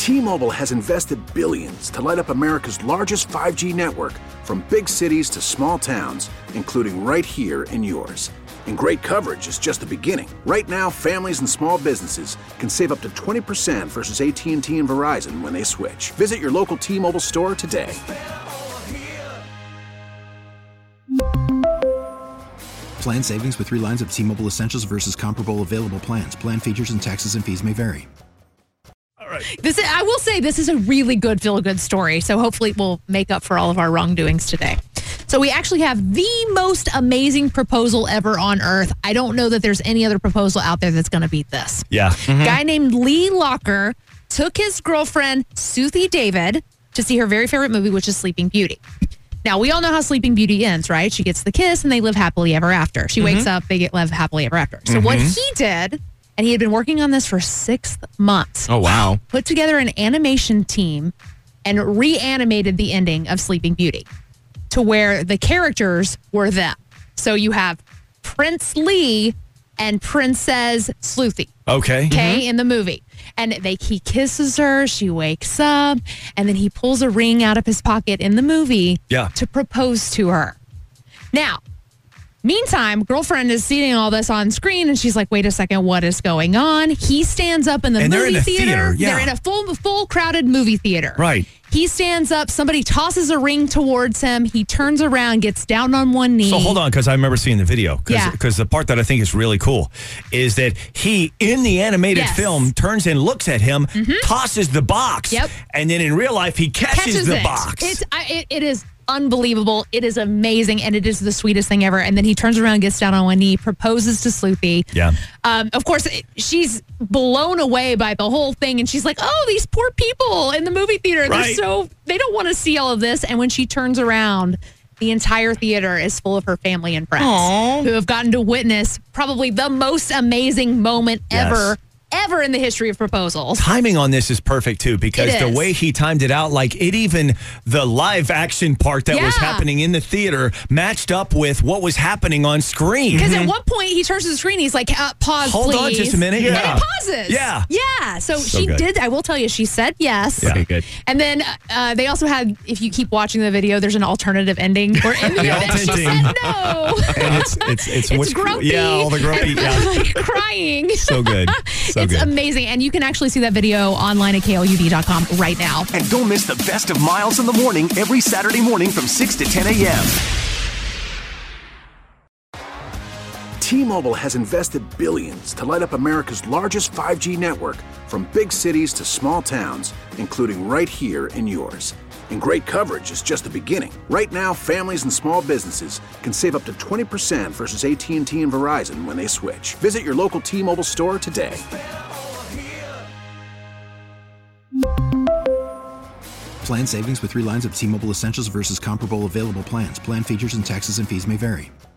T-Mobile has invested billions to light up America's largest 5G network, from big cities to small towns, including right here in yours. And great coverage is just the beginning. Right now, families and small businesses can save up to 20% versus AT&T and Verizon when they switch. Visit your local T-Mobile store today. Plan savings with 3 lines of T-Mobile Essentials versus comparable available plans. Plan features and taxes and fees may vary. All right. I will say this is a really good feel-good story, so hopefully it will make up for all of our wrongdoings today. So we actually have the most amazing proposal ever on Earth. I don't know that there's any other proposal out there that's going to beat this. Yeah. Mm-hmm. Guy named Lee Locker took his girlfriend, Suthi David, to see her very favorite movie, which is Sleeping Beauty. Now, we all know how Sleeping Beauty ends, right? She gets the kiss and they live happily ever after. She wakes up, they live happily ever after. So what he did, and he had been working on this for 6 months. Oh, wow. Put together an animation team and reanimated the ending of Sleeping Beauty to where the characters were them. So you have Prince Lee and Princess Sluthi. Okay. In the movie. And he kisses her, she wakes up, and then he pulls a ring out of his pocket in the movie to propose to her. Now, meantime, girlfriend is seeing all this on screen, and she's like, wait a second, what is going on? He stands up in the movie theater. They're in a full crowded movie theater. Right. He stands up, somebody tosses a ring towards him, he turns around, gets down on one knee. So hold on, because I remember seeing the video. Because the part that I think is really cool is that he, in the animated film, turns and looks at him, tosses the box, and then in real life, he catches the box. It is unbelievable. It is amazing, and it is the sweetest thing ever. And then he turns around, gets down on one knee, proposes to Sluthi. Yeah. Of course, she's blown away by the whole thing, and she's like, "Oh, these poor people in the movie theater. Right. They don't want to see all of this." And when she turns around, the entire theater is full of her family and friends who have gotten to witness probably the most amazing moment ever in the history of proposals. Timing on this is perfect too, because the way he timed it out, like the live action part that was happening in the theater matched up with what was happening on screen. Because at one point he turns to the screen, he's like, pause, Hold please. on just a minute. And it pauses. Yeah. Yeah. So she did, I will tell you, she said yes. Yeah. Okay, good. And then they also had, if you keep watching the video, there's an alternative ending where in the end she said no. And it's grumpy. Yeah, all the grumpy. Crying. So good. It's amazing. And you can actually see that video online at KLUV.com right now. And don't miss the best of Miles in the Morning every Saturday morning from 6 to 10 a.m. T-Mobile has invested billions to light up America's largest 5G network, from big cities to small towns, including right here in yours. And great coverage is just the beginning. Right now, families and small businesses can save up to 20% versus AT&T and Verizon when they switch. Visit your local T-Mobile store today. Plan savings with 3 lines of T-Mobile Essentials versus comparable available plans. Plan features and taxes and fees may vary.